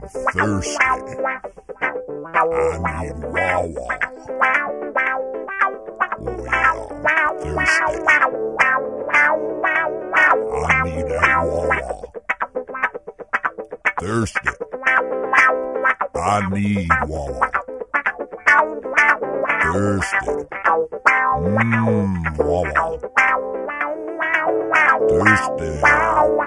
thirsty. I need Wawa. Oh yeah, thirsty. I need a Wawa. Thirsty. I need Wawa. Thirsty. Wawa. Thirsty.